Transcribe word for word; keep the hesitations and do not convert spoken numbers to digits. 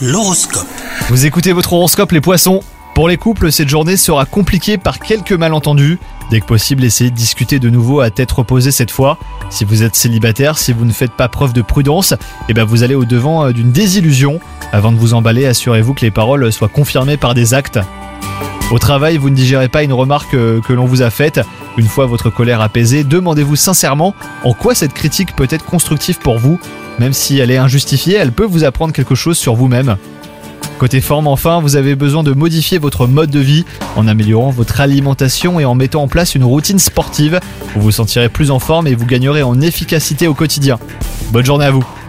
L'horoscope. Vous écoutez votre horoscope les poissons. Pour les couples, cette journée sera compliquée par quelques malentendus. Dès que possible, essayez de discuter de nouveau à tête reposée cette fois. Si vous êtes célibataire, si vous ne faites pas preuve de prudence, eh ben vous allez au devant d'une désillusion. Avant de vous emballer, assurez-vous que les paroles soient confirmées par des actes. Au travail, vous ne digérez pas une remarque que l'on vous a faite. Une fois votre colère apaisée, demandez-vous sincèrement en quoi cette critique peut être constructive pour vous. Même si elle est injustifiée, elle peut vous apprendre quelque chose sur vous-même. Côté forme enfin, vous avez besoin de modifier votre mode de vie en améliorant votre alimentation et en mettant en place une routine sportive. Vous vous sentirez plus en forme et vous gagnerez en efficacité au quotidien. Bonne journée à vous.